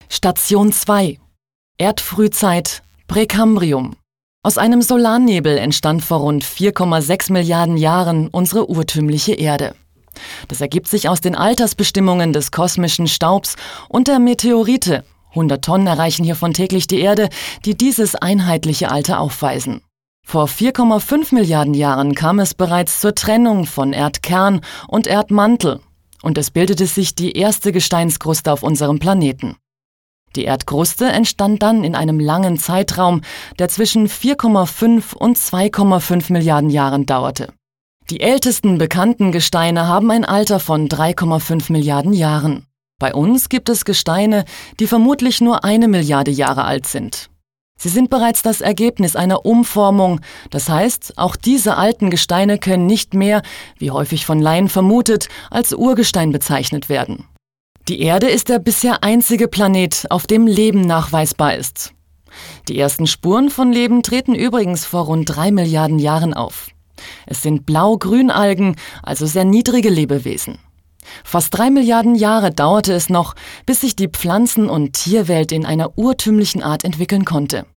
Station 2. Erdfrühzeit, Präkambrium. Aus einem Solarnebel entstand vor rund 4,6 Milliarden Jahren unsere urtümliche Erde. Das ergibt sich aus den Altersbestimmungen des kosmischen Staubs und der Meteorite. 100 Tonnen erreichen hiervon täglich die Erde, die dieses einheitliche Alter aufweisen. Vor 4,5 Milliarden Jahren kam es bereits zur Trennung von Erdkern und Erdmantel und es bildete sich die erste Gesteinskruste auf unserem Planeten. Die Erdkruste entstand dann in einem langen Zeitraum, der zwischen 4,5 und 2,5 Milliarden Jahren dauerte. Die ältesten bekannten Gesteine haben ein Alter von 3,5 Milliarden Jahren. Bei uns gibt es Gesteine, die vermutlich nur 1 Milliarde Jahre alt sind. Sie sind bereits das Ergebnis einer Umformung, das heißt, auch diese alten Gesteine können nicht mehr, wie häufig von Laien vermutet, als Urgestein bezeichnet werden. Die Erde ist der bisher einzige Planet, auf dem Leben nachweisbar ist. Die ersten Spuren von Leben treten übrigens vor rund 3 Milliarden Jahren auf. Es sind Blau-Grün-Algen, also sehr niedrige Lebewesen. Fast 3 Milliarden Jahre dauerte es noch, bis sich die Pflanzen- und Tierwelt in einer urtümlichen Art entwickeln konnte.